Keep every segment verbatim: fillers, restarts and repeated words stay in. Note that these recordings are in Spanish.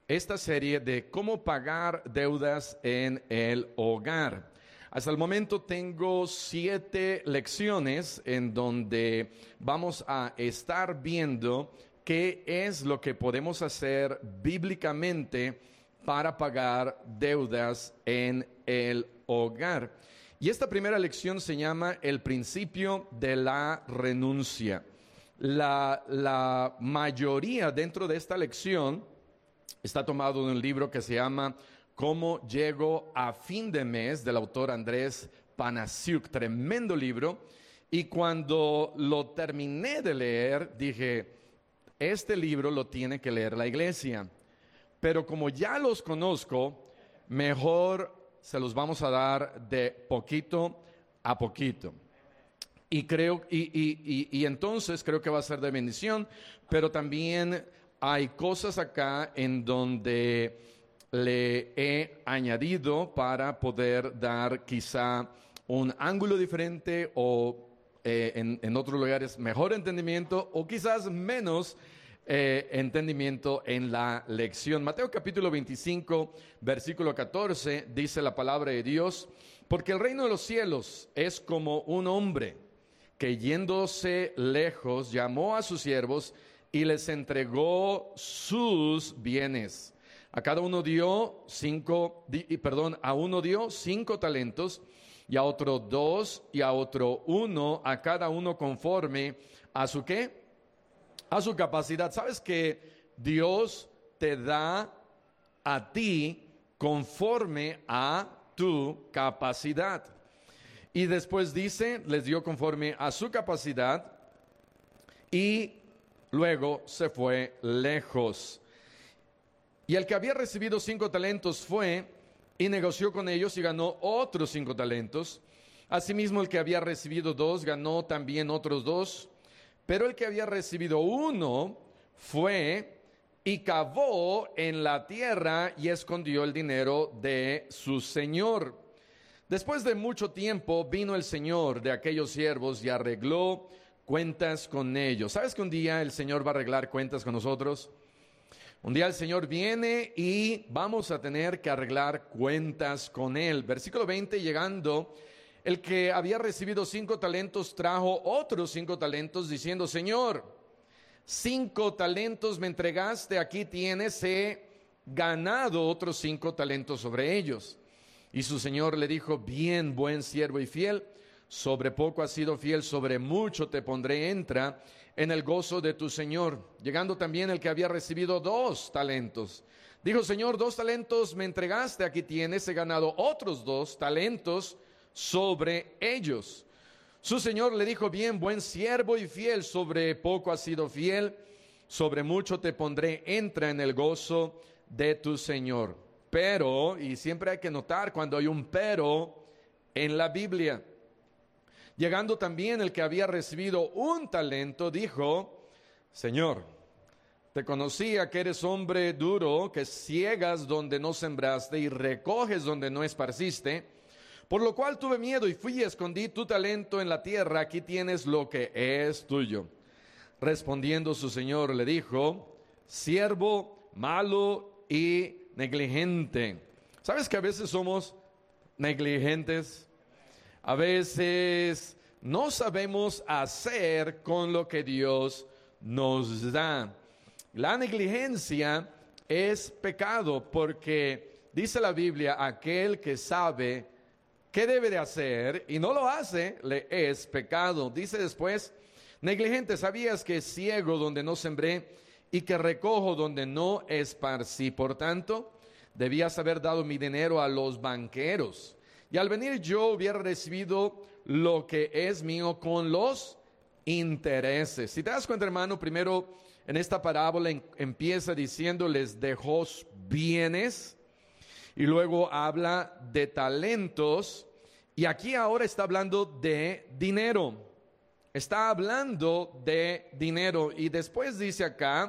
esta serie de cómo pagar deudas en el hogar. Hasta el momento tengo siete lecciones en donde vamos a estar viendo qué es lo que podemos hacer bíblicamente para pagar deudas en el hogar. Y esta primera lección se llama el principio de la renuncia. La, la mayoría dentro de esta lección está tomado de un libro que se llama Cómo llego a fin de mes, del autor Andrés Panasiuk. Tremendo libro. Y cuando lo terminé de leer, dije, este libro lo tiene que leer la iglesia. Pero como ya los conozco, mejor se los vamos a dar de poquito a poquito. Y creo, y, y, y, y entonces creo que va a ser de bendición, pero también hay cosas acá en donde le he añadido para poder dar quizá un ángulo diferente o eh, en, en otros lugares mejor entendimiento o quizás menos eh, entendimiento en la lección. Mateo capítulo veinticinco, versículo catorce, dice la palabra de Dios: porque el reino de los cielos es como un hombre que yéndose lejos llamó a sus siervos y les entregó sus bienes. A cada uno dio cinco, di, perdón, a uno dio cinco talentos, y a otro dos, y a otro uno, a cada uno conforme a su ¿qué? A su capacidad. ¿Sabes que Dios te da a ti conforme a tu capacidad? Y después dice, les dio conforme a su capacidad, y luego se fue lejos. Y el que había recibido cinco talentos fue y negoció con ellos y ganó otros cinco talentos. Asimismo, el que había recibido dos ganó también otros dos. Pero el que había recibido uno fue y cavó en la tierra y escondió el dinero de su señor. Después de mucho tiempo vino el señor de aquellos siervos y arregló cuentas con ellos. ¿Sabes que un día el Señor va a arreglar cuentas con nosotros? Un día el Señor viene y vamos a tener que arreglar cuentas con Él. Versículo veinte, llegando, el que había recibido cinco talentos trajo otros cinco talentos, diciendo: Señor, cinco talentos me entregaste, aquí tienes, he ganado otros cinco talentos sobre ellos. Y su Señor le dijo: bien, buen siervo y fiel, sobre poco has sido fiel, sobre mucho te pondré, entra en el gozo de tu Señor. Llegando también el que había recibido dos talentos, dijo: Señor, dos talentos me entregaste, aquí tienes, he ganado otros dos talentos sobre ellos. Su Señor le dijo: bien, buen siervo y fiel, sobre poco has sido fiel, sobre mucho te pondré, entra en el gozo de tu Señor. Pero, y siempre hay que notar cuando hay un pero en la Biblia. Llegando también el que había recibido un talento, dijo: Señor, te conocía que eres hombre duro, que ciegas donde no sembraste y recoges donde no esparciste, por lo cual tuve miedo y fui y escondí tu talento en la tierra, aquí tienes lo que es tuyo. Respondiendo su señor le dijo: siervo malo y negligente. ¿Sabes que a veces somos negligentes? A veces no sabemos hacer con lo que Dios nos da. La negligencia es pecado porque dice la Biblia: aquel que sabe qué debe de hacer y no lo hace, le es pecado. Dice después: negligente, ¿sabías que ciego donde no sembré y que recojo donde no esparcí? Por tanto, debías haber dado mi dinero a los banqueros, y al venir yo hubiera recibido lo que es mío con los intereses. Si te das cuenta, hermano, primero en esta parábola en, empieza diciendo: les dejó bienes, y luego habla de talentos, y aquí ahora está hablando de dinero. Está hablando de dinero, y después dice acá: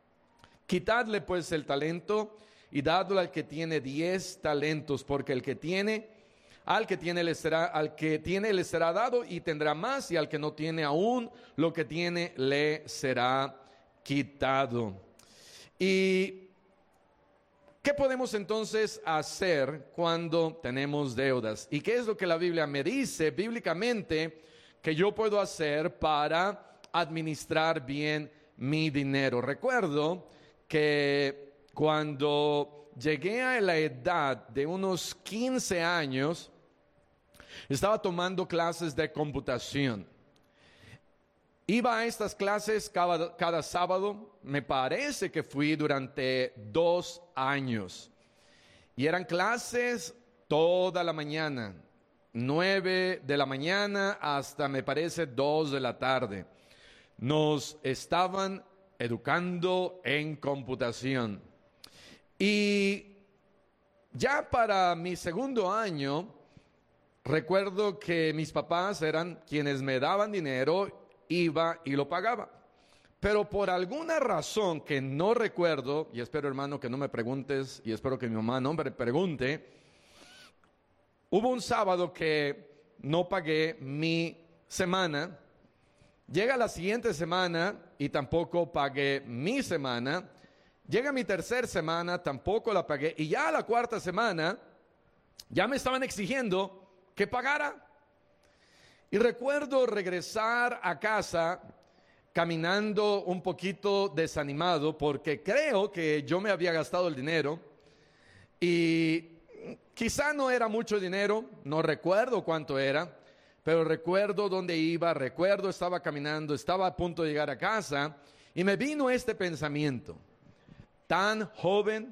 quitadle pues el talento y dadlo al que tiene diez talentos, porque el que tiene Al que tiene le será, al que tiene le será dado y tendrá más, y al que no tiene aún lo que tiene le será quitado. Y ¿Qué podemos entonces hacer cuando tenemos deudas? ¿Y qué es lo que la Biblia me dice bíblicamente que yo puedo hacer para administrar bien mi dinero? Recuerdo que cuando llegué a la edad de unos quince años, estaba tomando clases de computación. Iba a estas clases cada, cada sábado, me parece que fui durante dos años. Y eran clases toda la mañana, nueve de la mañana hasta me parece dos de la tarde. Nos estaban educando en computación. Y ya para mi segundo año, recuerdo que mis papás eran quienes me daban dinero, iba y lo pagaba. Pero por alguna razón que no recuerdo, y espero, hermano, que no me preguntes, y espero que mi mamá no me pregunte, hubo un sábado que no pagué mi semana. Llega la siguiente semana y tampoco pagué mi semana. Llega mi tercera semana, tampoco la pagué. Y ya la cuarta semana, ya me estaban exigiendo que pagara. Y recuerdo regresar a casa caminando un poquito desanimado porque creo que yo me había gastado el dinero y quizá no era mucho dinero, no recuerdo cuánto era, pero recuerdo dónde iba, recuerdo estaba caminando, estaba a punto de llegar a casa y me vino este pensamiento: tan joven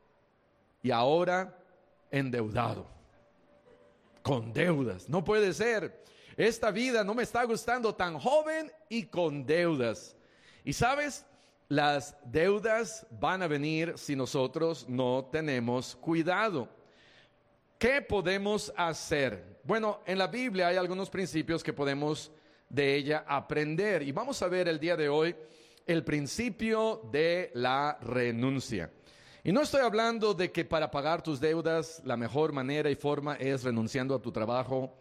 y ahora endeudado, con deudas, no puede ser. Esta vida no me está gustando, tan joven y con deudas. Y sabes, las deudas van a venir si nosotros no tenemos cuidado. ¿Qué podemos hacer? Bueno, en la Biblia hay algunos principios que podemos de ella aprender. Y vamos a ver el día de hoy el principio de la renuncia. Y no estoy hablando de que para pagar tus deudas la mejor manera y forma es renunciando a tu trabajo.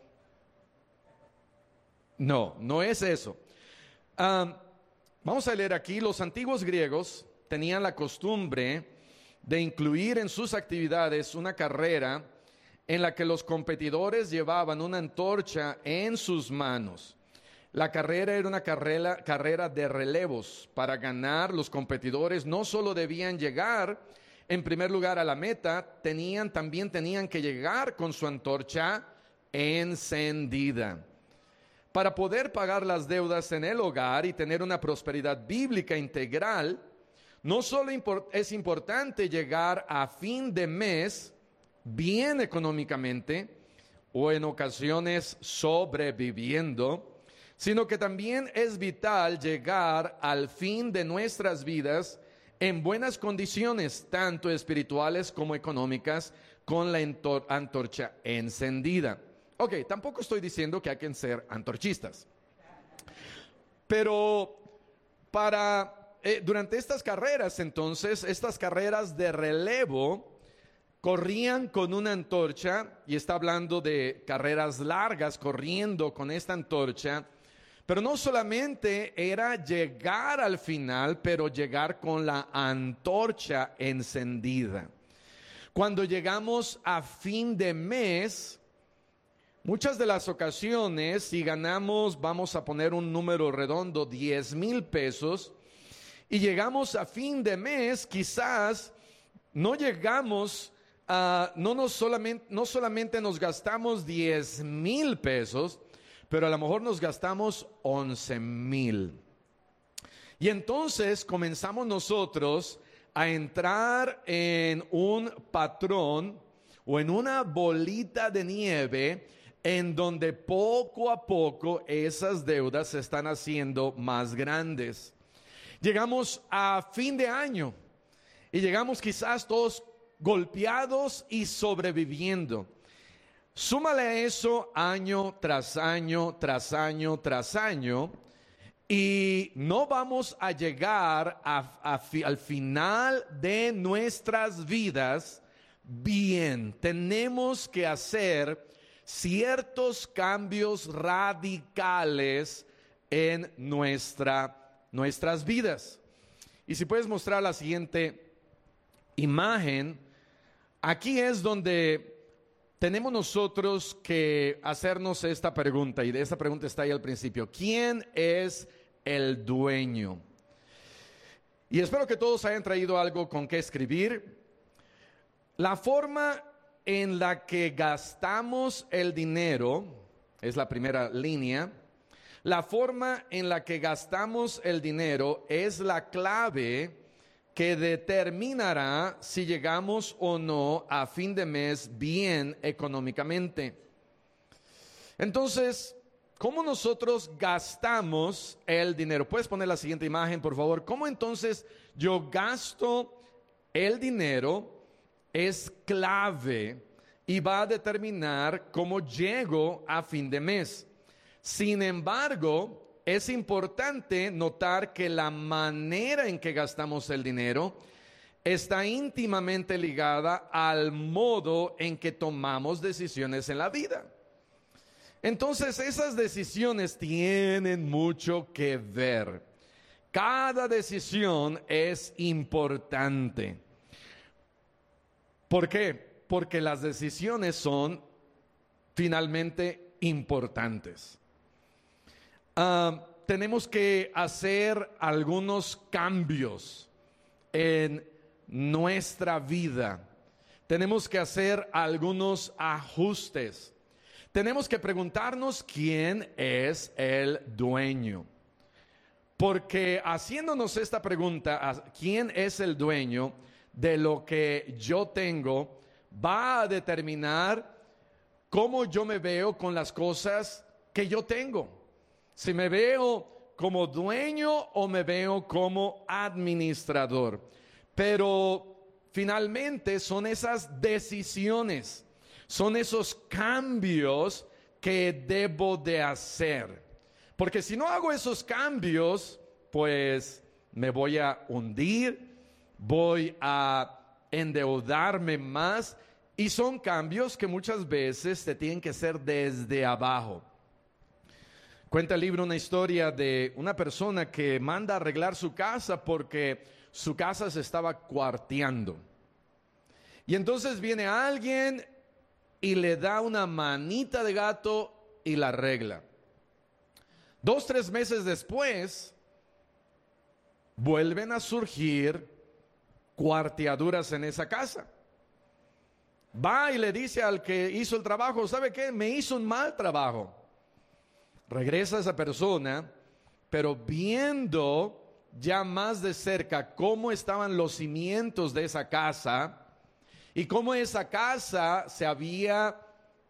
No, no es eso. Um, vamos a leer aquí. Los antiguos griegos tenían la costumbre de incluir en sus actividades una carrera en la que los competidores llevaban una antorcha en sus manos. La carrera era una carrera, carrera de relevos. Para ganar, los competidores no solo debían llegar en primer lugar a la meta, tenían, también tenían que llegar con su antorcha encendida. Para poder pagar las deudas en el hogar y tener una prosperidad bíblica integral, no solo es importante llegar a fin de mes bien económicamente o en ocasiones sobreviviendo, sino que también es vital llegar al fin de nuestras vidas en buenas condiciones, tanto espirituales como económicas, con la antorcha encendida. Ok, tampoco estoy diciendo que hay que ser antorchistas. Pero para, eh, durante estas carreras, entonces, estas carreras de relevo, corrían con una antorcha, y está hablando de carreras largas, corriendo con esta antorcha, pero no solamente era llegar al final, pero llegar con la antorcha encendida. Cuando llegamos a fin de mes, muchas de las ocasiones, si ganamos, vamos a poner un número redondo, diez mil pesos, y llegamos a fin de mes, quizás no llegamos a, no, nos solamente, no solamente nos gastamos diez mil pesos, pero a lo mejor nos gastamos once mil. Y entonces comenzamos nosotros a entrar en un patrón o en una bolita de nieve en donde poco a poco esas deudas se están haciendo más grandes. Llegamos a fin de año y llegamos quizás todos golpeados y sobreviviendo. Súmale a eso año tras año, tras año, tras año, y no vamos a llegar a, a, al final de nuestras vidas bien. Tenemos que hacer ciertos cambios radicales en nuestra, nuestras vidas. Y si puedes mostrar la siguiente imagen, Aquí es donde tenemos nosotros que hacernos esta pregunta, y de esta pregunta está ahí al principio. ¿Quién es el dueño? Y espero que todos hayan traído algo con qué escribir. La forma en la que gastamos el dinero es la primera línea. La forma en la que gastamos el dinero es la clave que determinará si llegamos o no a fin de mes bien económicamente. Entonces, ¿cómo nosotros gastamos el dinero? ¿Puedes poner la siguiente imagen, por favor? ¿Cómo entonces yo gasto el dinero? Es clave y va a determinar cómo llego a fin de mes. Sin embargo, es importante notar que la manera en que gastamos el dinero está íntimamente ligada al modo en que tomamos decisiones en la vida. Entonces, esas decisiones tienen mucho que ver. Cada decisión es importante. ¿Por qué? Porque las decisiones son finalmente importantes. Uh, tenemos que hacer algunos cambios en nuestra vida. Tenemos que hacer algunos ajustes. Tenemos que preguntarnos quién es el dueño. Porque haciéndonos esta pregunta, ¿quién es el dueño de lo que yo tengo? Va a determinar cómo yo me veo con las cosas que yo tengo. Si me veo como dueño o me veo como administrador. Pero finalmente son esas decisiones, son esos cambios que debo de hacer. Porque si no hago esos cambios, pues me voy a hundir, voy a endeudarme más. Y son cambios que muchas veces te tienen que hacer desde abajo. Cuenta el libro una historia de una persona que manda a arreglar su casa porque su casa se estaba cuarteando. Y entonces viene alguien y le da una manita de gato y la arregla. Dos, tres meses después, vuelven a surgir cuarteaduras en esa casa. Va y le dice al que hizo el trabajo, ¿sabe qué? Me hizo un mal trabajo. Regresa esa persona, pero viendo ya más de cerca cómo estaban los cimientos de esa casa y cómo esa casa se había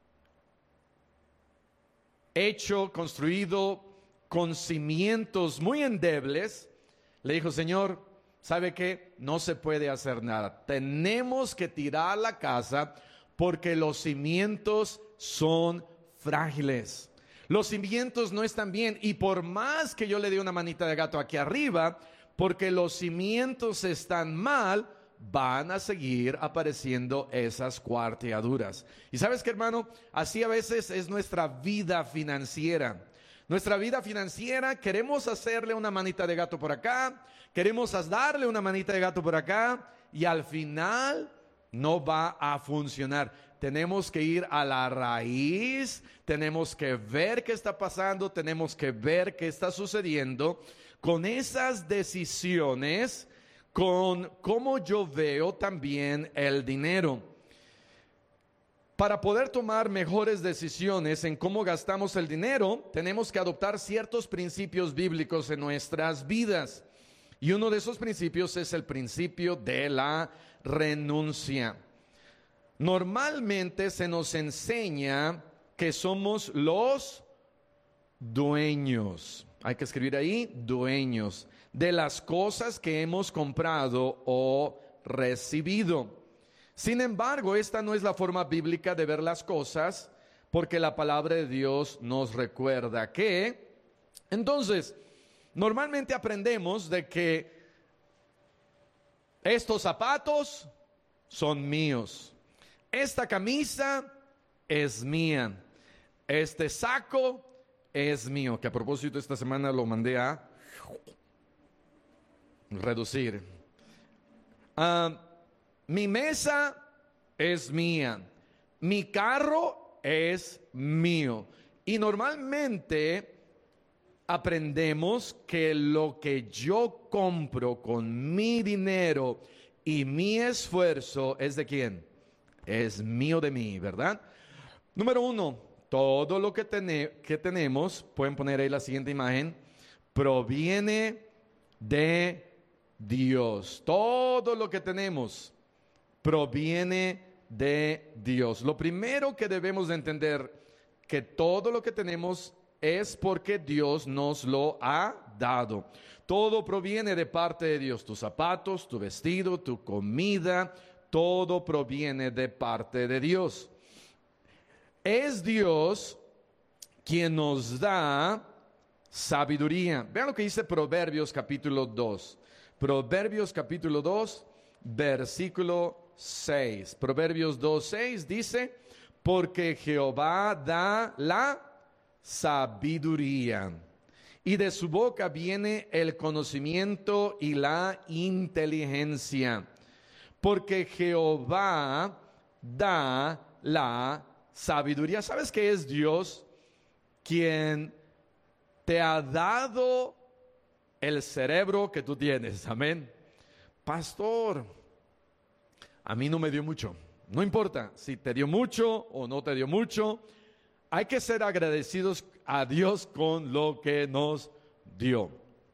hecho, construido con cimientos muy endebles, le dijo, Señor, ¿sabe qué? No se puede hacer nada. Tenemos que tirar la casa porque los cimientos son frágiles. Los cimientos no están bien y por más que yo le dé una manita de gato aquí arriba, porque los cimientos están mal, van a seguir apareciendo esas cuarteaduras. Y sabes qué, hermano, así a veces es nuestra vida financiera. Nuestra vida financiera, queremos hacerle una manita de gato por acá, queremos darle una manita de gato por acá y al final no va a funcionar. Tenemos que ir a la raíz, tenemos que ver qué está pasando, tenemos que ver qué está sucediendo con esas decisiones, con cómo yo veo también el dinero. Para poder tomar mejores decisiones en cómo gastamos el dinero, tenemos que adoptar ciertos principios bíblicos en nuestras vidas. Y uno de esos principios es el principio de la renuncia. Normalmente se nos enseña que somos los dueños. Hay que escribir ahí, dueños de las cosas que hemos comprado o recibido. Sin embargo, esta no es la forma bíblica de ver las cosas, porque la palabra de Dios nos recuerda que, entonces, normalmente aprendemos de que estos zapatos son míos, esta camisa es mía, este saco es mío, que a propósito esta semana lo mandé a reducir. Uh, mi mesa es mía. Mi carro es mío. Y normalmente aprendemos que lo que yo compro con mi dinero y mi esfuerzo es de quién? Es mío de mí, ¿verdad? Número uno, todo lo que, tene, que tenemos, pueden poner ahí la siguiente imagen, proviene de Dios. Todo lo que tenemos proviene de Dios. Lo primero que debemos de entender, que todo lo que tenemos es porque Dios nos lo ha dado. Todo proviene de parte de Dios. Tus zapatos, tu vestido, tu comida, todo proviene de parte de Dios. Es Dios quien nos da sabiduría. Vean lo que dice Proverbios capítulo dos. Proverbios capítulo dos, versículo seis. Proverbios dos, seis dice, porque Jehová da la sabiduría, y de su boca viene el conocimiento y la inteligencia. Porque Jehová da la sabiduría. ¿Sabes que es Dios quien te ha dado el cerebro que tú tienes? Amén. Pastor, a mí no me dio mucho. No importa si te dio mucho o no te dio mucho. Hay que ser agradecidos a Dios con lo que nos dio.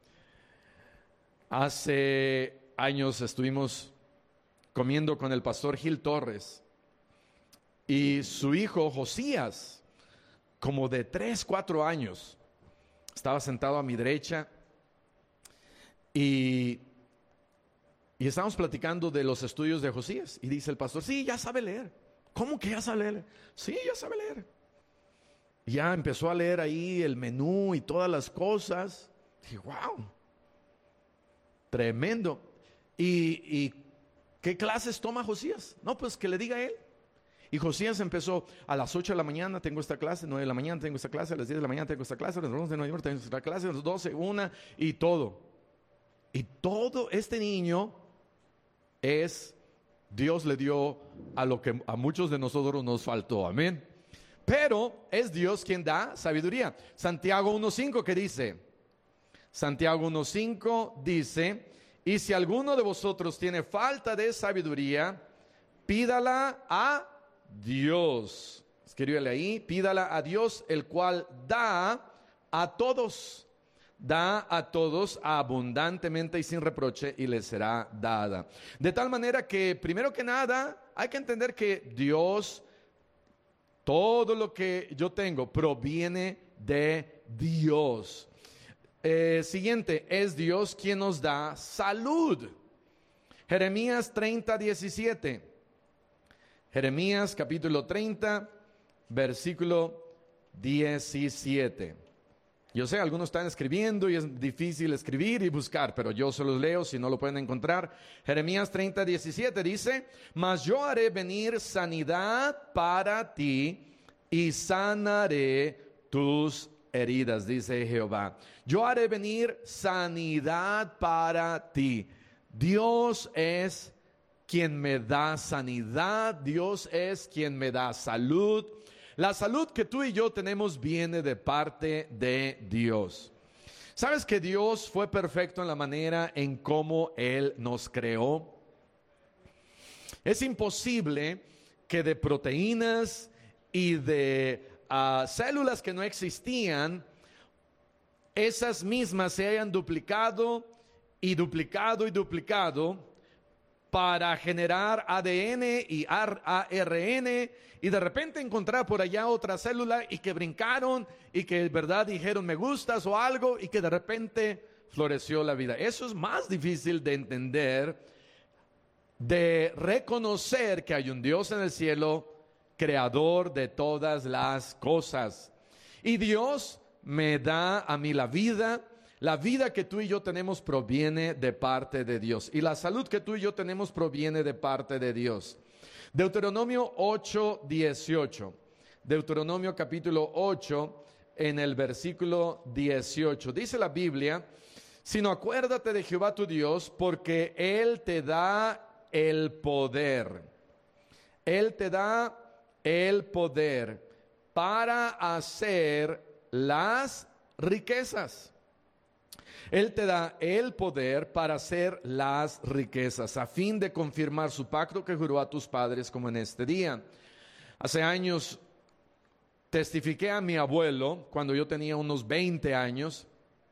Hace años estuvimos comiendo con el pastor Gil Torres y su hijo Josías, como de tres, cuatro años, estaba sentado a mi derecha y, y estábamos platicando de los estudios de Josías. Y dice el pastor, sí, ya sabe leer. ¿Cómo que ya sabe leer? Sí, ya sabe leer. Ya empezó a leer ahí el menú y todas las cosas. Dije, wow, tremendo. ¿Y, y qué clases toma Josías? No, pues que le diga a él. Y Josías empezó a las ocho de la mañana, tengo esta clase, nueve de la mañana tengo esta clase, a las diez de la mañana tengo esta clase, a las once de la mañana tengo esta clase, a las doce, una, y todo. Y todo este niño es, Dios le dio a lo que a muchos de nosotros nos faltó, amén. Pero es Dios quien da sabiduría. Santiago uno cinco, ¿qué dice? Santiago uno cinco dice, y si alguno de vosotros tiene falta de sabiduría, pídala a Dios. Escríbele ahí, pídala a Dios, el cual da a todos, da a todos abundantemente y sin reproche, y les será dada. De tal manera que, primero que nada, hay que entender que Dios, todo lo que yo tengo proviene de Dios. Eh, siguiente, es Dios quien nos da salud. Jeremías treinta, diecisiete. Jeremías capítulo treinta, versículo diecisiete. Yo sé, algunos están escribiendo y es difícil escribir y buscar, pero yo se los leo si no lo pueden encontrar. Jeremías treinta, diecisiete dice, mas yo haré venir sanidad para ti y sanaré tus heridas, dice Jehová. Yo haré venir sanidad para ti. Dios es quien me da sanidad, Dios es quien me da salud. La salud que tú y yo tenemos viene de parte de Dios. ¿Sabes que Dios fue perfecto en la manera en cómo Él nos creó? Es imposible que de proteínas y de uh, células que no existían, esas mismas se hayan duplicado y duplicado y duplicado para generar A D N y A R N, y de repente encontrar por allá otra célula y que brincaron y que de verdad dijeron me gustas o algo y que de repente floreció la vida. Eso es más difícil de entender, de reconocer que hay un Dios en el cielo, creador de todas las cosas. Y Dios me da a mí la vida. La vida que tú y yo tenemos proviene de parte de Dios. Y la salud que tú y yo tenemos proviene de parte de Dios. Deuteronomio ocho, dieciocho. Deuteronomio capítulo ocho, en el versículo dieciocho. Dice la Biblia, sino acuérdate de Jehová tu Dios, porque Él te da el poder. Él te da el poder para hacer las riquezas. Él te da el poder para hacer las riquezas, a fin de confirmar su pacto que juró a tus padres como en este día. Hace años testifiqué a mi abuelo cuando yo tenía unos veinte años.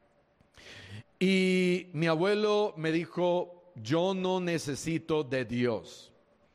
Y mi abuelo me dijo, yo no necesito de Dios.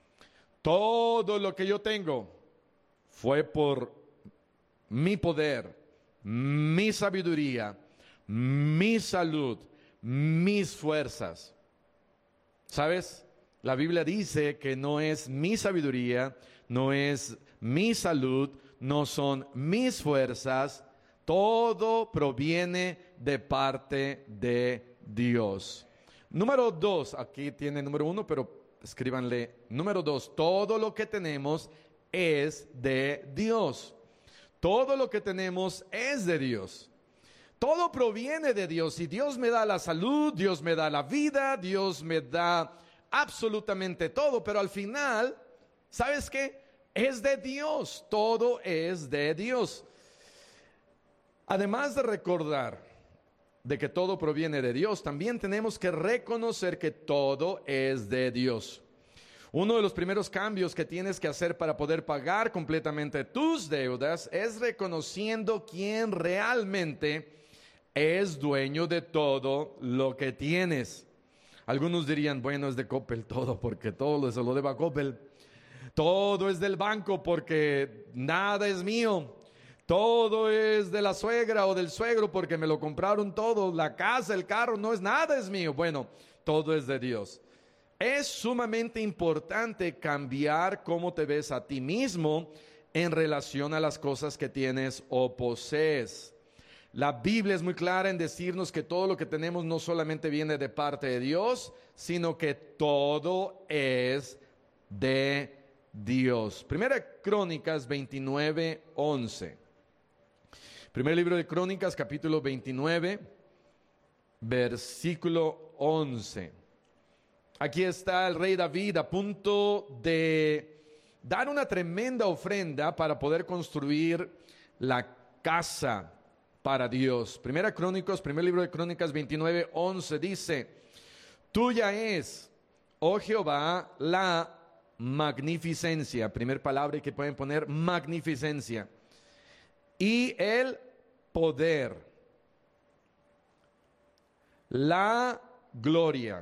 Todo lo que yo tengo fue por mi poder, mi sabiduría, mi salud, mis fuerzas. ¿Sabes? La Biblia dice que no es mi sabiduría, no es mi salud, no son mis fuerzas. Todo proviene de parte de Dios. Número dos, aquí tiene número uno, pero escríbanle. Número dos, todo lo que tenemos es de Dios. Todo lo que tenemos es de Dios. Todo proviene de Dios. Y Dios me da la salud, Dios me da la vida, Dios me da absolutamente todo. Pero al final, ¿sabes qué? Es de Dios. Todo es de Dios. Además de recordar de que todo proviene de Dios, también tenemos que reconocer que todo es de Dios. Uno de los primeros cambios que tienes que hacer para poder pagar completamente tus deudas es reconociendo quién realmente es dueño de todo lo que tienes. Algunos dirían, bueno, es de Coppel todo, porque todo se lo debo a Coppel. Todo es del banco porque nada es mío. Todo es de la suegra o del suegro porque me lo compraron todo. La casa, el carro, no es nada, es mío. Bueno, todo es de Dios. Es sumamente importante cambiar cómo te ves a ti mismo en relación a las cosas que tienes o posees. La Biblia es muy clara en decirnos que todo lo que tenemos no solamente viene de parte de Dios, sino que todo es de Dios. Primera Crónicas veintinueve, once. Primer libro de Crónicas, capítulo veintinueve, versículo once. Aquí está el rey David a punto de dar una tremenda ofrenda para poder construir la casa para Dios. Primera Crónicas, primer libro de Crónicas veintinueve, once dice: tuya es, oh Jehová, la magnificencia. Primer palabra que pueden poner, magnificencia. Y el poder, la gloria,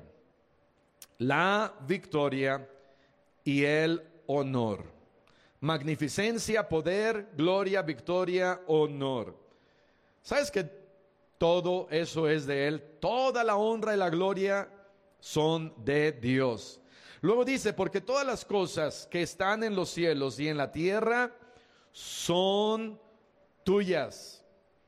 la victoria y el honor. Magnificencia, poder, gloria, victoria, honor. ¿Sabes que todo eso es de Él? Toda la honra y la gloria son de Dios. Luego dice, porque todas las cosas que están en los cielos y en la tierra son tuyas.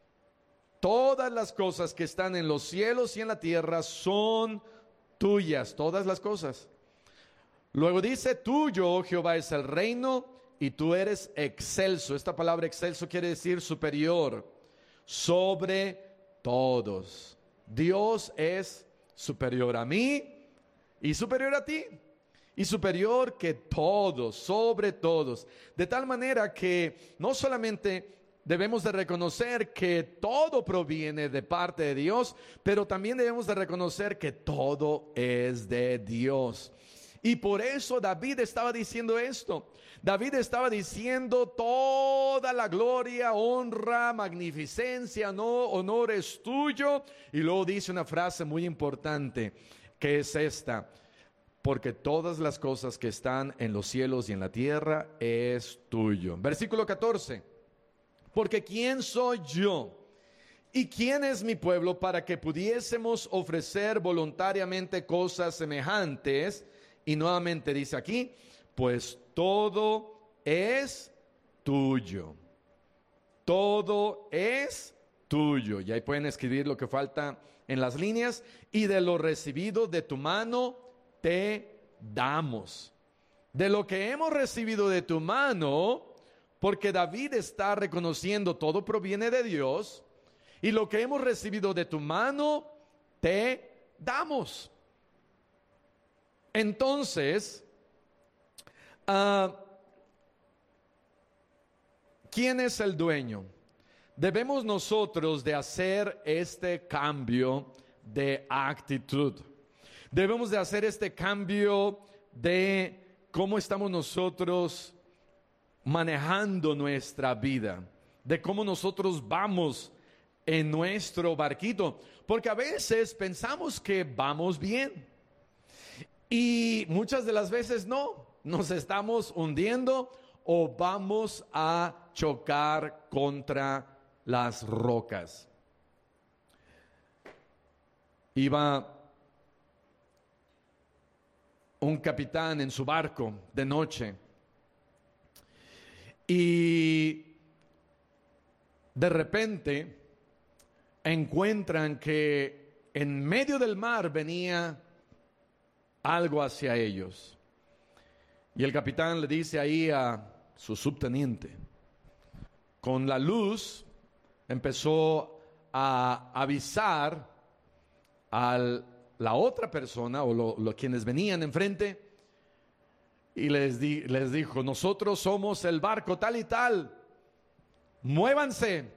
Todas las cosas que están en los cielos y en la tierra son tuyas. Todas las cosas. Luego dice, tuyo, oh Jehová, es el reino y tú eres excelso. Esta palabra excelso quiere decir superior, sobre todos. Dios es superior a mí y superior a ti. Y superior que todos, sobre todos. De tal manera que no solamente debemos de reconocer que todo proviene de parte de Dios, pero también debemos de reconocer que todo es de Dios. Y por eso David estaba diciendo esto. David estaba diciendo toda la gloria, honra, magnificencia, no, honor es tuyo. Y luego dice una frase muy importante, que es esta: porque todas las cosas que están en los cielos y en la tierra es tuyo. Versículo catorce. Porque ¿quién soy yo y quién es mi pueblo para que pudiésemos ofrecer voluntariamente cosas semejantes? Y nuevamente dice aquí, pues todo es tuyo. Todo es tuyo. Y ahí pueden escribir lo que falta en las líneas. Y de lo recibido de tu mano te damos. De lo que hemos recibido de tu mano, porque David está reconociendo todo proviene de Dios, y lo que hemos recibido de tu mano te damos. Entonces, uh, ¿quién es el dueño? Debemos nosotros de hacer este cambio de actitud. Debemos de hacer este cambio de cómo estamos nosotros manejando nuestra vida, de cómo nosotros vamos en nuestro barquito, porque a veces pensamos que vamos bien y muchas de las veces no, nos estamos hundiendo o vamos a chocar contra las rocas. Iba un capitán en su barco de noche y de repente encuentran que en medio del mar venía algo hacia ellos. Y el capitán le dice ahí a su subteniente, con la luz empezó a avisar a la otra persona o lo, lo, quienes venían enfrente y les, di, les dijo, nosotros somos el barco tal y tal, muévanse.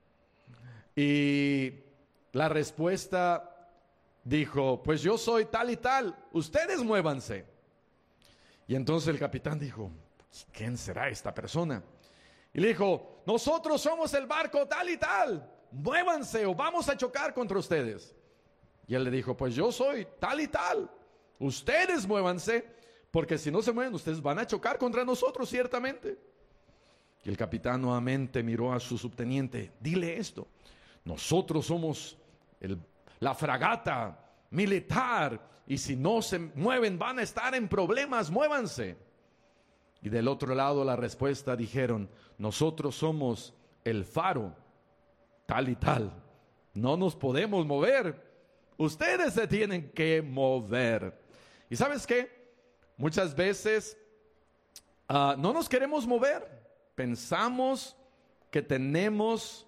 Y la respuesta dijo, pues yo soy tal y tal, ustedes muévanse. Y entonces el capitán dijo, ¿quién será esta persona? Y le dijo, nosotros somos el barco tal y tal, muévanse o vamos a chocar contra ustedes. Y él le dijo, pues yo soy tal y tal, ustedes muévanse, porque si no se mueven ustedes van a chocar contra nosotros ciertamente. Y el capitán nuevamente miró a su subteniente, dile esto, nosotros somos el, la fragata militar y si no se mueven van a estar en problemas, muévanse. Y del otro lado la respuesta dijeron, nosotros somos el faro tal y tal, no nos podemos mover, ustedes se tienen que mover. ¿Y sabes qué? Muchas veces uh, no nos queremos mover, pensamos que tenemos,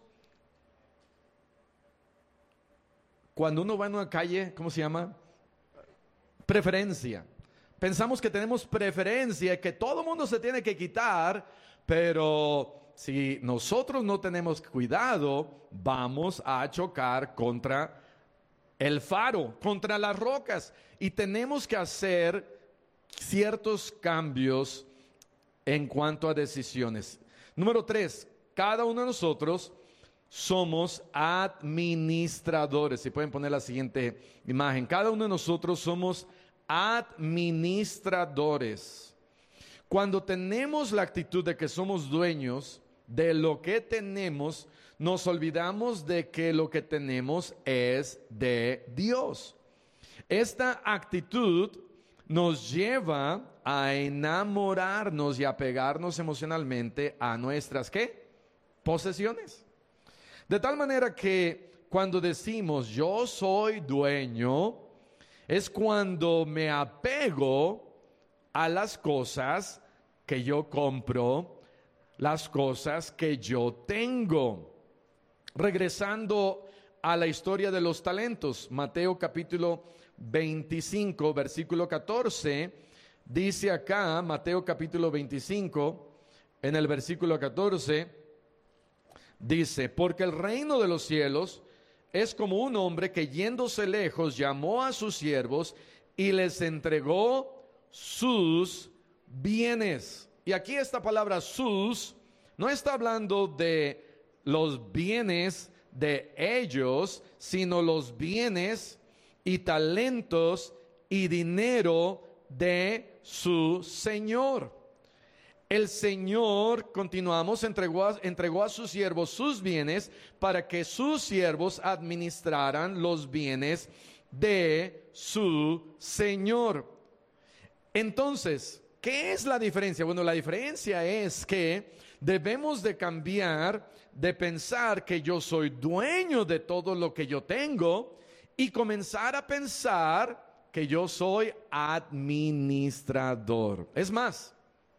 cuando uno va en una calle, ¿cómo se llama? Preferencia. Pensamos que tenemos preferencia, que todo el mundo se tiene que quitar, pero si nosotros no tenemos cuidado, vamos a chocar contra el faro, contra las rocas. Y tenemos que hacer ciertos cambios en cuanto a decisiones. Número tres, cada uno de nosotros somos administradores. Si pueden poner la siguiente imagen. Cada uno de nosotros somos administradores. Cuando tenemos la actitud de que somos dueños de lo que tenemos, nos olvidamos de que lo que tenemos es de Dios. Esta actitud nos lleva a enamorarnos y a pegarnos emocionalmente a nuestras ¿qué? Posesiones. De tal manera que cuando decimos yo soy dueño, es cuando me apego a las cosas que yo compro, las cosas que yo tengo. Regresando a la historia de los talentos, Mateo capítulo veinticinco, versículo catorce, dice acá, Mateo capítulo veinticinco, en el versículo catorce, dice, porque el reino de los cielos es como un hombre que yéndose lejos llamó a sus siervos y les entregó sus bienes. Y aquí esta palabra sus no está hablando de los bienes de ellos, sino los bienes y talentos y dinero de su Señor. El Señor, continuamos, entregó a, entregó a sus siervos sus bienes para que sus siervos administraran los bienes de su Señor. Entonces, ¿qué es la diferencia? Bueno, la diferencia es que debemos de cambiar de pensar que yo soy dueño de todo lo que yo tengo y comenzar a pensar que yo soy administrador. Es más,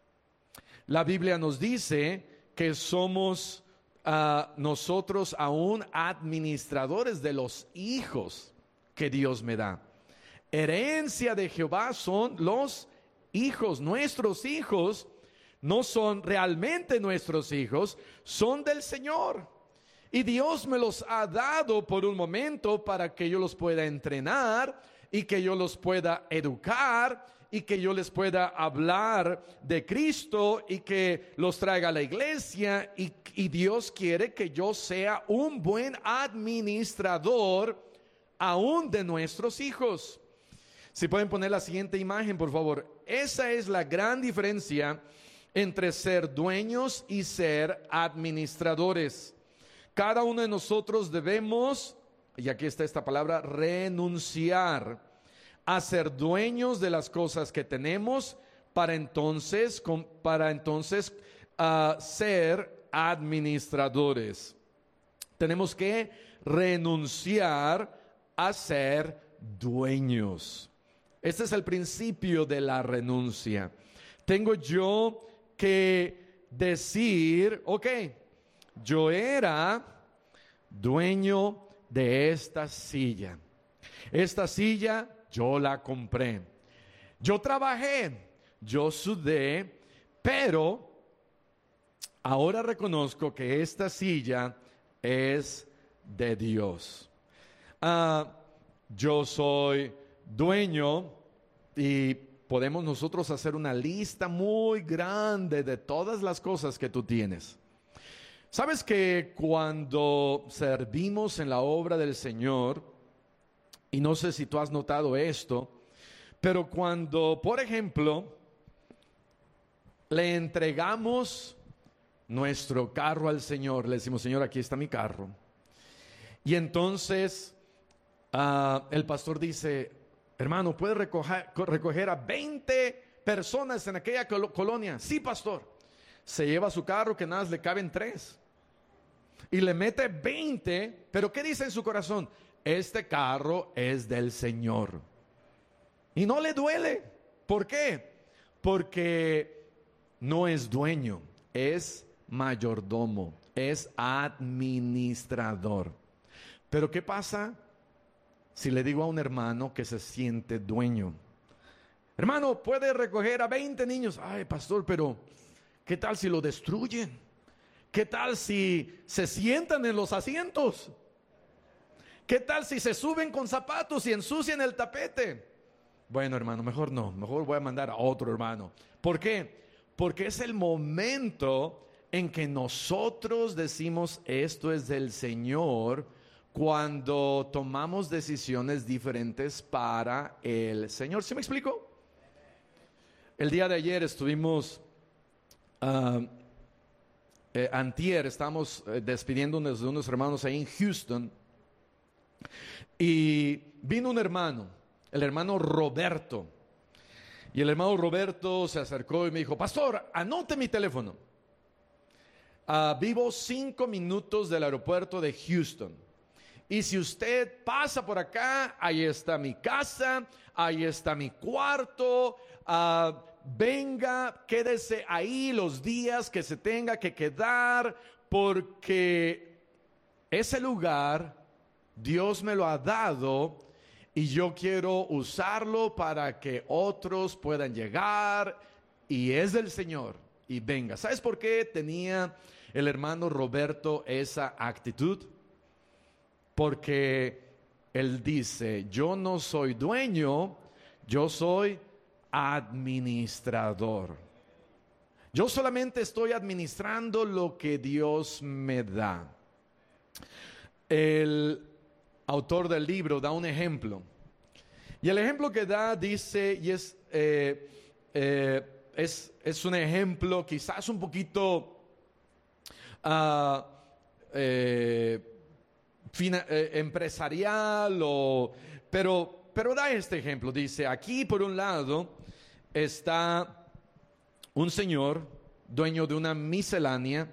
la Biblia nos dice que somos uh, nosotros aún administradores de los hijos que Dios me da. Herencia de Jehová son los hijos. Nuestros hijos no son realmente nuestros hijos, son del Señor. Y Dios me los ha dado por un momento para que yo los pueda entrenar y que yo los pueda educar y que yo les pueda hablar de Cristo y que los traiga a la iglesia. Y, y Dios quiere que yo sea un buen administrador aún de nuestros hijos. Si pueden poner la siguiente imagen, por favor. Esa es la gran diferencia entre ser dueños y ser administradores. Cada uno de nosotros debemos, y aquí está esta palabra, renunciar a ser dueños de las cosas que tenemos para entonces, para entonces uh, ser administradores. Tenemos que renunciar a ser dueños. Este es el principio de la renuncia. Tengo yo que decir, ok, yo era dueño de esta silla. Esta silla yo la compré. Yo trabajé, yo sudé, pero ahora reconozco que esta silla es de Dios. Uh, yo soy dueño y podemos nosotros hacer una lista muy grande de todas las cosas que tú tienes. ¿Sabes que cuando servimos en la obra del Señor, y no sé si tú has notado esto, pero cuando, por ejemplo, le entregamos nuestro carro al Señor, le decimos, Señor, aquí está mi carro. Y entonces uh, el pastor dice, hermano, ¿puede recoger, recoger a veinte personas en aquella col- colonia? Sí, pastor. Se lleva su carro que nada más le caben tres. Y le mete veinte, pero ¿qué dice en su corazón? Este carro es del Señor. Y no le duele. ¿Por qué? Porque no es dueño, es mayordomo, es administrador. Pero ¿qué pasa si le digo a un hermano que se siente dueño? Hermano, ¿puede recoger a veinte niños? Ay, pastor, pero ¿qué tal si lo destruyen? ¿Qué tal si se sientan en los asientos? ¿Qué tal si se suben con zapatos y ensucian el tapete? Bueno, hermano, mejor no, mejor voy a mandar a otro hermano. ¿Por qué? Porque es el momento en que nosotros decimos esto es del Señor, cuando tomamos decisiones diferentes para el Señor. ¿Sí me explico? El día de ayer estuvimos, uh, eh, antier, estamos eh, despidiéndonos de unos hermanos ahí en Houston. Y vino un hermano, el hermano Roberto. Y el hermano Roberto se acercó y me dijo, pastor, anote mi teléfono. Uh, vivo cinco minutos del aeropuerto de Houston. Y si usted pasa por acá, ahí está mi casa, ahí está mi cuarto. Uh, venga, quédese ahí los días que se tenga que quedar, porque ese lugar Dios me lo ha dado y yo quiero usarlo para que otros puedan llegar, y es del Señor. Y venga, ¿sabes por qué tenía el hermano Roberto esa actitud? Porque él dice, yo no soy dueño, yo soy administrador. Yo solamente estoy administrando lo que Dios me da. El autor del libro da un ejemplo, y el ejemplo que da dice, y es, eh, eh, es, es un ejemplo quizás un poquito uh, eh, fina, eh, empresarial, o, pero, pero da este ejemplo. Dice, aquí por un lado está un señor dueño de una miscelánea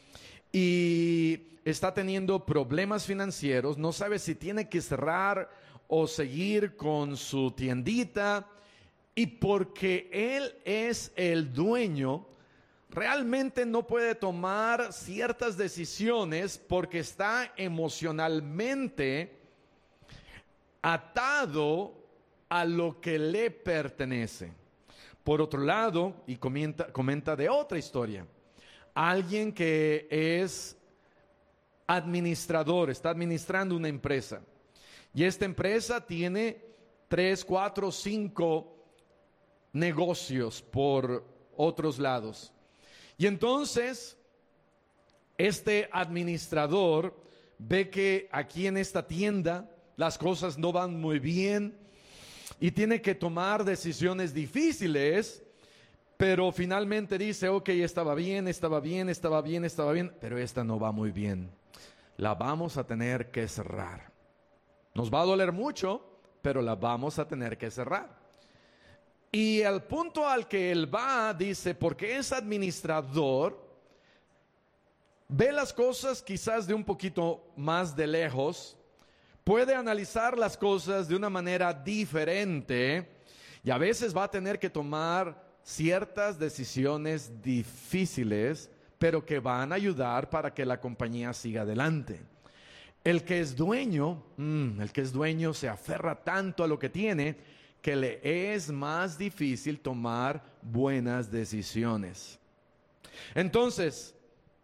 y está teniendo problemas financieros, no sabe si tiene que cerrar o seguir con su tiendita, y porque él es el dueño, realmente no puede tomar ciertas decisiones porque está emocionalmente atado a lo que le pertenece. Por otro lado, y comenta, comenta de otra historia, alguien que es administrador, está administrando una empresa, y esta empresa tiene tres, cuatro, cinco negocios por otros lados. Y entonces, este administrador ve que aquí en esta tienda las cosas no van muy bien y tiene que tomar decisiones difíciles, pero finalmente dice, ok, estaba bien, estaba bien, estaba bien, estaba bien, pero esta no va muy bien. La vamos a tener que cerrar. Nos va a doler mucho, pero la vamos a tener que cerrar. Y el punto al que él va, dice, porque es administrador, ve las cosas quizás de un poquito más de lejos, puede analizar las cosas de una manera diferente y a veces va a tener que tomar ciertas decisiones difíciles, pero que van a ayudar para que la compañía siga adelante. El que es dueño, mmm, el que es dueño se aferra tanto a lo que tiene que le es más difícil tomar buenas decisiones. Entonces,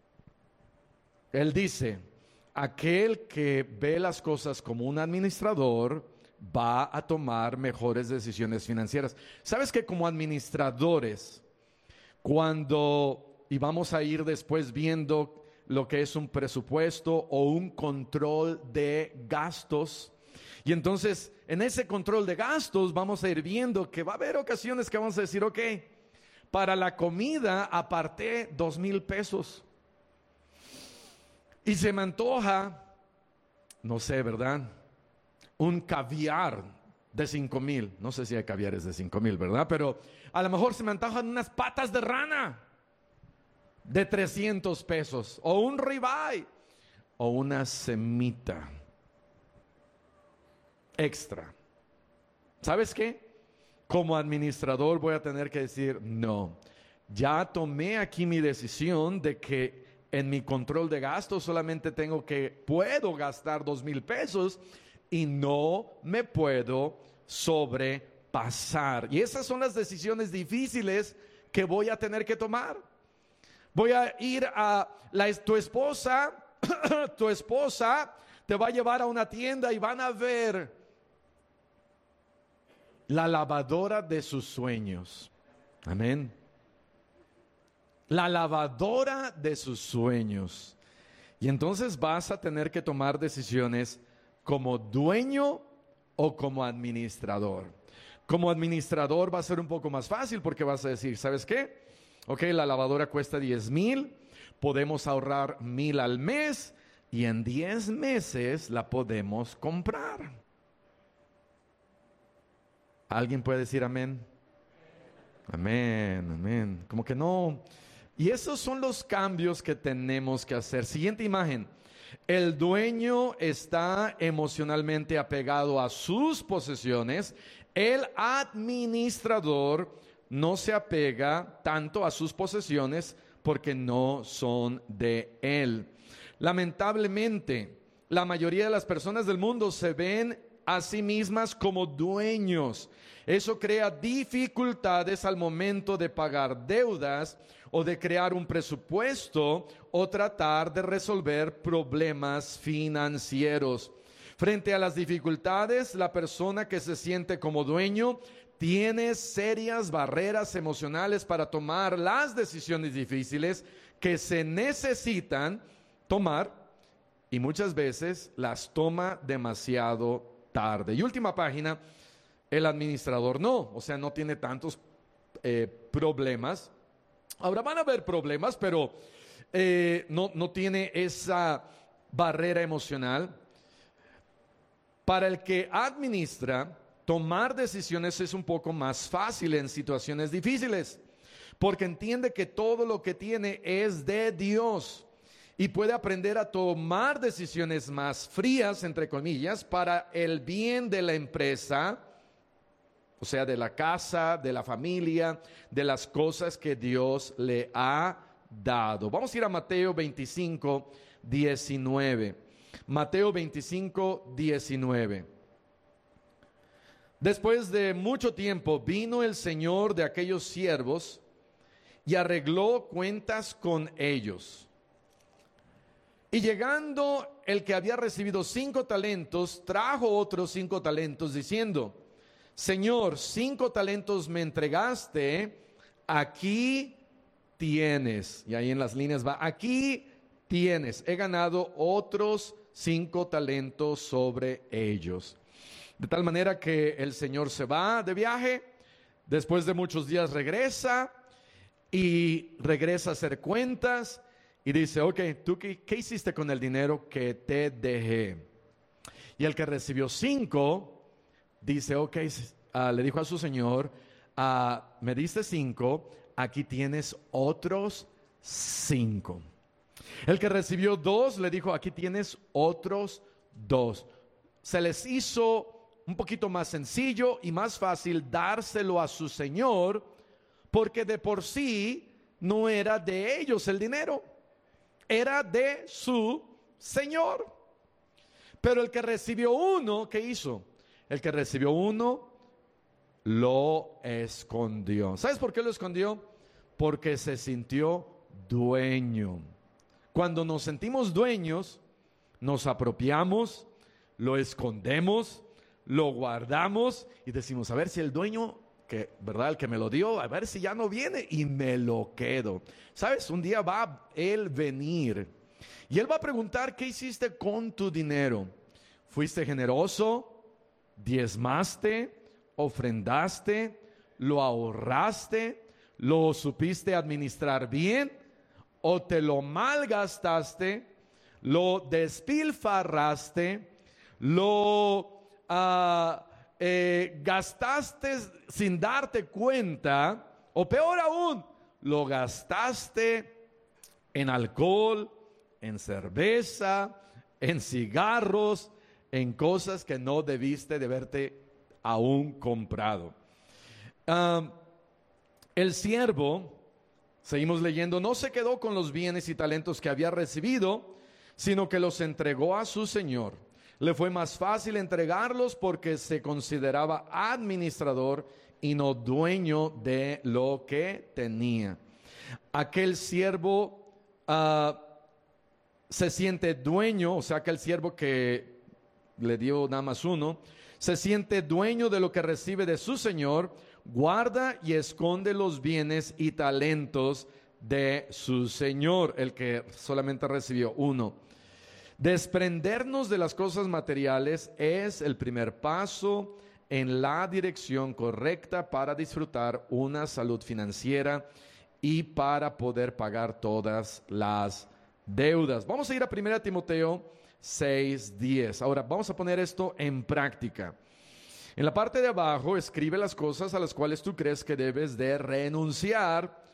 él dice, aquel que ve las cosas como un administrador va a tomar mejores decisiones financieras. ¿Sabes que como administradores, cuando, y vamos a ir después viendo lo que es un presupuesto o un control de gastos, y entonces en ese control de gastos vamos a ir viendo que va a haber ocasiones que vamos a decir, ok, para la comida aparté dos mil pesos y se me antoja, no sé, ¿verdad? Un caviar de cinco mil, no sé si hay caviares de cinco mil, ¿verdad? Pero a lo mejor se me antojan unas patas de rana de trescientos pesos, o un ribeye, o una semita extra. ¿Sabes qué? Como administrador voy a tener que decir, no, ya tomé aquí mi decisión de que en mi control de gastos solamente tengo que, puedo gastar dos mil pesos y no me puedo sobrepasar. Y esas son las decisiones difíciles que voy a tener que tomar. Voy a ir a la, tu esposa, tu esposa te va a llevar a una tienda y van a ver la lavadora de sus sueños. Amén. La lavadora de sus sueños. Y entonces vas a tener que tomar decisiones como dueño o como administrador. Como administrador va a ser un poco más fácil porque vas a decir, ¿sabes qué? Ok, la lavadora cuesta diez mil, podemos ahorrar mil al mes y en diez meses la podemos comprar. ¿Alguien puede decir amén? Amén, amén. Como que no. Y esos son los cambios que tenemos que hacer. Siguiente imagen. El dueño está emocionalmente apegado a sus posesiones. El administrador no se apega tanto a sus posesiones porque no son de él. Lamentablemente, la mayoría de las personas del mundo se ven a sí mismas como dueños. Eso crea dificultades al momento de pagar deudas o de crear un presupuesto o tratar de resolver problemas financieros. Frente a las dificultades, la persona que se siente como dueño tiene serias barreras emocionales para tomar las decisiones difíciles que se necesitan tomar y muchas veces las toma demasiado tarde. Y última página, el administrador no, o sea, no tiene tantos eh, problemas. Ahora van a haber problemas, pero eh, no, no tiene esa barrera emocional. Para el que administra, tomar decisiones es un poco más fácil en situaciones difíciles, porque entiende que todo lo que tiene es de Dios y puede aprender a tomar decisiones más frías, entre comillas, para el bien de la empresa, o sea, de la casa, de la familia, de las cosas que Dios le ha dado. Vamos a ir a Mateo veinticinco, diecinueve. Mateo veinticinco, diecinueve. Después de mucho tiempo vino el señor de aquellos siervos y arregló cuentas con ellos. Y llegando el que había recibido cinco talentos, trajo otros cinco talentos, diciendo: Señor, cinco talentos me entregaste, aquí tienes. Y ahí en las líneas va: aquí tienes, he ganado otros cinco talentos sobre ellos. De tal manera que el Señor se va de viaje, después de muchos días regresa y regresa a hacer cuentas y dice: ok, ¿tú qué, qué hiciste con el dinero que te dejé? Y el que recibió cinco dice: ok, uh, le dijo a su Señor: uh, me diste cinco, aquí tienes otros cinco. El que recibió dos le dijo: aquí tienes otros dos. Se les hizo un poquito más sencillo y más fácil dárselo a su Señor, porque de por sí no era de ellos el dinero, era de su Señor. Pero el que recibió uno, ¿qué hizo? El que recibió uno lo escondió. ¿Sabes por qué lo escondió? Porque se sintió dueño. Cuando nos sentimos dueños, nos apropiamos, lo escondemos, lo guardamos y decimos: a ver si el dueño, que, ¿verdad? El que me lo dio, a ver si ya no viene y me lo quedo. ¿Sabes? Un día va a él venir y él va a preguntar: ¿qué hiciste con tu dinero? ¿Fuiste generoso? ¿Diezmaste? ¿Ofrendaste? ¿Lo ahorraste? ¿Lo supiste administrar bien? ¿O te lo malgastaste? ¿Lo despilfarraste? ¿Lo uh, eh, gastaste sin darte cuenta? O peor aún, lo gastaste en alcohol, en cerveza, en cigarros, en cosas que no debiste de haberte aún comprado. Uh, el siervo, seguimos leyendo, no se quedó con los bienes y talentos que había recibido, sino que los entregó a su señor. Le fue más fácil entregarlos porque se consideraba administrador y no dueño de lo que tenía. Aquel siervo uh, se siente dueño, o sea, aquel siervo que le dio nada más uno, se siente dueño de lo que recibe de su señor, guarda y esconde los bienes y talentos de su señor, el que solamente recibió uno. Desprendernos de las cosas materiales es el primer paso en la dirección correcta para disfrutar una salud financiera y para poder pagar todas las deudas. Vamos a ir a primera Timoteo seis diez. Ahora vamos a poner esto en práctica. En la parte de abajo escribe las cosas a las cuales tú crees que debes de renunciar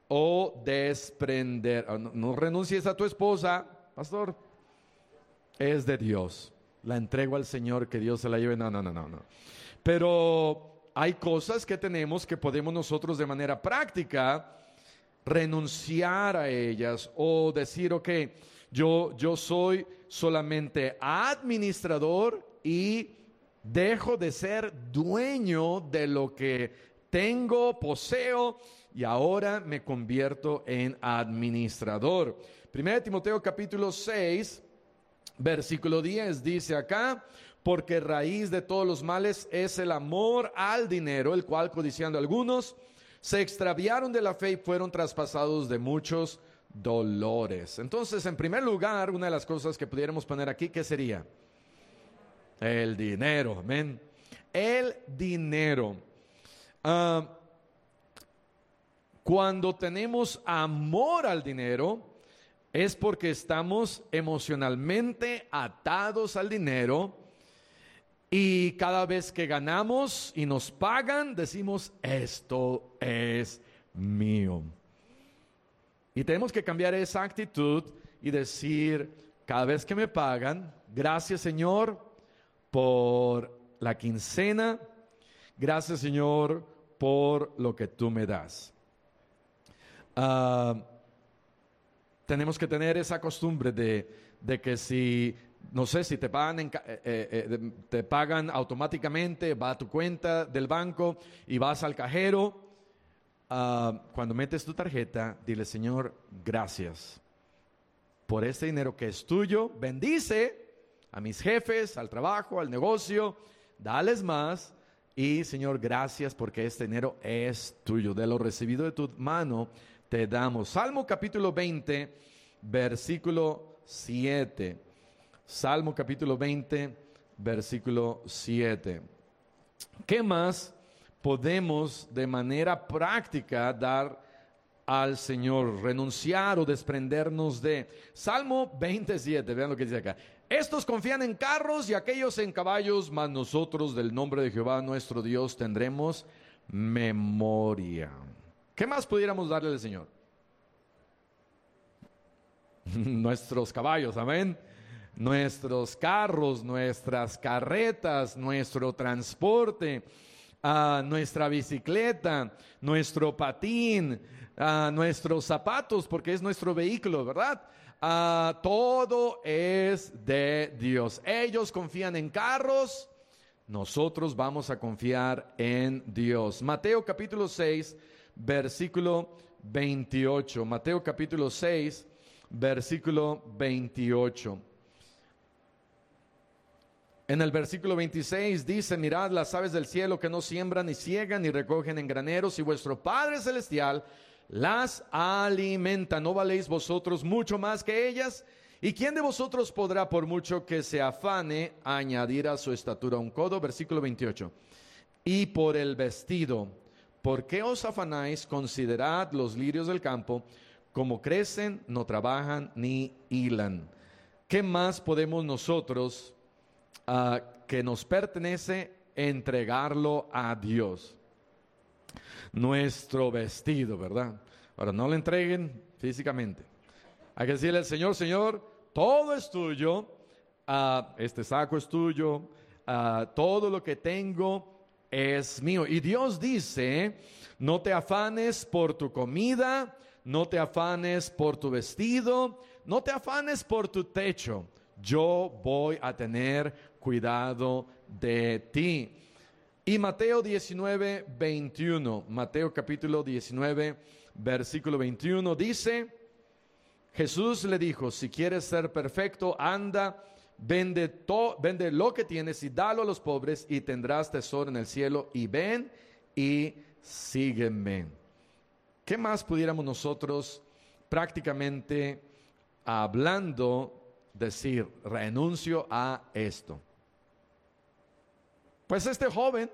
o desprender. No, no renuncies a tu esposa, pastor. Es de Dios. La entrego al Señor, que Dios se la lleve. No, no, no, no, no. Pero hay cosas que tenemos que podemos nosotros de manera práctica renunciar a ellas o decir: ok, yo, yo soy solamente administrador y dejo de ser dueño de lo que tengo, poseo, y ahora me convierto en administrador. Primera Timoteo capítulo seis, versículo diez dice acá: porque raíz de todos los males es el amor al dinero, el cual, codiciando algunos, se extraviaron de la fe y fueron traspasados de muchos dolores. Entonces, en primer lugar, una de las cosas que pudiéramos poner aquí, ¿qué sería? El dinero, amén. El dinero. Uh, cuando tenemos amor al dinero, es porque estamos emocionalmente atados al dinero. Y cada vez que ganamos y nos pagan, decimos: esto es mío. Y tenemos que cambiar esa actitud y decir: cada vez que me pagan, gracias, Señor, por la quincena. Gracias, Señor, por lo que tú me das. Uh, tenemos que tener esa costumbre de, de que si no sé si te pagan, en, eh, eh, te pagan automáticamente, va a tu cuenta del banco y vas al cajero. Uh, cuando metes tu tarjeta, dile: Señor, gracias por este dinero que es tuyo. Bendice a mis jefes, al trabajo, al negocio, dales más. Y Señor, gracias porque este dinero es tuyo. De lo recibido de tu mano te damos. Salmo capítulo veinte, versículo siete. Salmo capítulo veinte, versículo siete. ¿Qué más podemos de manera práctica dar al Señor? Renunciar o desprendernos de. Salmo veintisiete, vean lo que dice acá. Estos confían en carros y aquellos en caballos, mas nosotros del nombre de Jehová nuestro Dios tendremos memoria. ¿Qué más pudiéramos darle al Señor? Nuestros caballos, amén. Nuestros carros, nuestras carretas, nuestro transporte, uh, nuestra bicicleta, nuestro patín, uh, nuestros zapatos, porque es nuestro vehículo, ¿verdad? Uh, todo es de Dios. Ellos confían en carros, nosotros vamos a confiar en Dios. Mateo capítulo seis, versículo veintiocho. Mateo capítulo seis, versículo veintiocho. En el versículo veintiséis dice: mirad las aves del cielo, que no siembran ni ciegan ni recogen en graneros, y vuestro Padre celestial las alimenta. ¿No valéis vosotros mucho más que ellas? ¿Y quién de vosotros podrá, por mucho que se afane, añadir a su estatura un codo? Versículo veintiocho. Y por el vestido, ¿por qué os afanáis? Considerad los lirios del campo, como crecen, no trabajan ni hilan. ¿Qué más podemos nosotros Uh, que nos pertenece entregarlo a Dios? Nuestro vestido, ¿verdad? Ahora, no le entreguen físicamente. Hay que decirle al Señor: Señor, todo es tuyo, uh, este saco es tuyo, uh, todo lo que tengo es mío. Y Dios dice: no te afanes por tu comida, no te afanes por tu vestido, no te afanes por tu techo. Yo voy a tener cuidado de ti. Y Mateo diecinueve, veintiuno, Mateo capítulo diecinueve, versículo veintiuno dice: Jesús le dijo: si quieres ser perfecto, anda, vende, to, vende lo que tienes y dalo a los pobres, y tendrás tesoro en el cielo, y ven y sígueme. ¿Qué más pudiéramos nosotros prácticamente hablando decir? Renuncio a esto. Pues este joven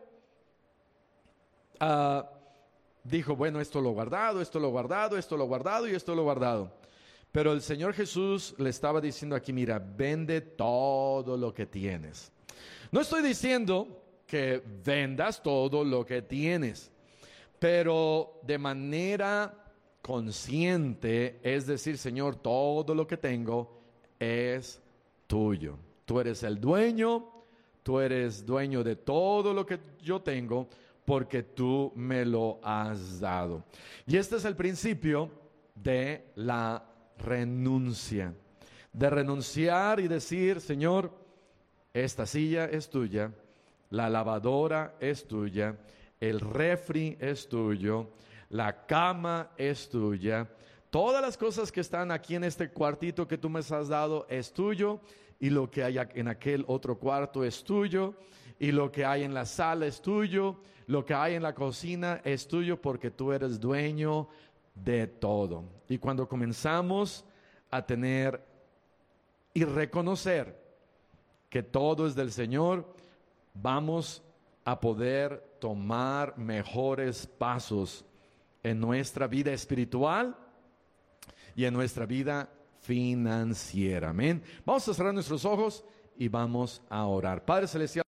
uh, dijo: bueno, esto lo he guardado, esto lo he guardado, esto lo he guardado y esto lo he guardado. Pero el Señor Jesús le estaba diciendo aquí: mira, vende todo lo que tienes. No estoy diciendo que vendas todo lo que tienes, pero de manera consciente, es decir: Señor, todo lo que tengo es tuyo. Tú eres el dueño, tú eres dueño de todo lo que yo tengo, porque tú me lo has dado. Y este es el principio de la renuncia, de renunciar y decir: Señor, esta silla es tuya, la lavadora es tuya, el refri es tuyo, la cama es tuya, todas las cosas que están aquí en este cuartito que tú me has dado es tuyo, y lo que hay en aquel otro cuarto es tuyo, y lo que hay en la sala es tuyo, lo que hay en la cocina es tuyo, porque tú eres dueño de todo. Y cuando comenzamos a tener y reconocer que todo es del Señor, vamos a poder tomar mejores pasos en nuestra vida espiritual y en nuestra vida financiera. Amén. Vamos a cerrar nuestros ojos y vamos a orar. Padre Celestial,